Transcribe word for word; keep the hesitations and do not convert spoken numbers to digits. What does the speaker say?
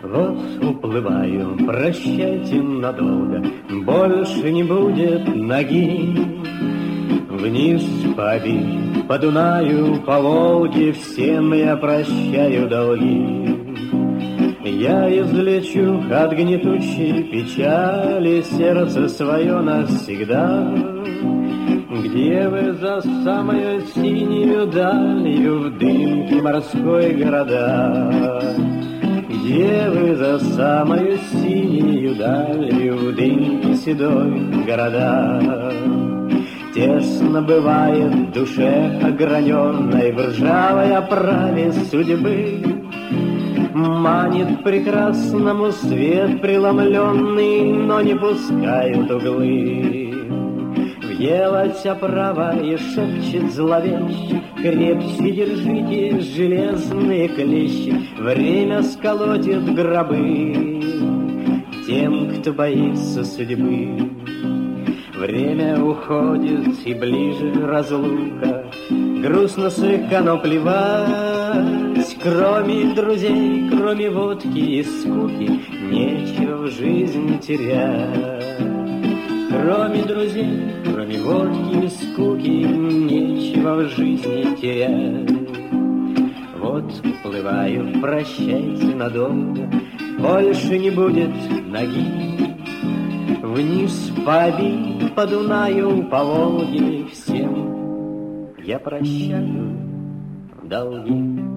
Вот уплываю, прощайте надолго, больше не будет ноги. Вниз по Оби, по Дунаю, по Волге, всем я прощаю долги. Я излечу от гнетущей печали сердце свое навсегда. Где вы за самую синюю далью в дымке морской города? Где вы за самую синюю далью в дымке седой города? Тесно бывает в душе ограненной в ржавой оправе судьбы. Манит прекрасному свет преломленный, но не пускают углы. Въелась оправа и шепчет зловеще: крепче держите железные клещи, время сколотит гробы тем, кто боится судьбы. Время уходит, и ближе разлука. Грустно слегка, но плевать. Кроме друзей, кроме водки и скуки, нечего в жизни терять. Кроме друзей, кроме водки и скуки, нечего в жизни терять. Вот уплываю, прощайте надолго, больше не будет ноги. Вниз по Оби, по Дунаю, по Волге, всем я прощаю долги.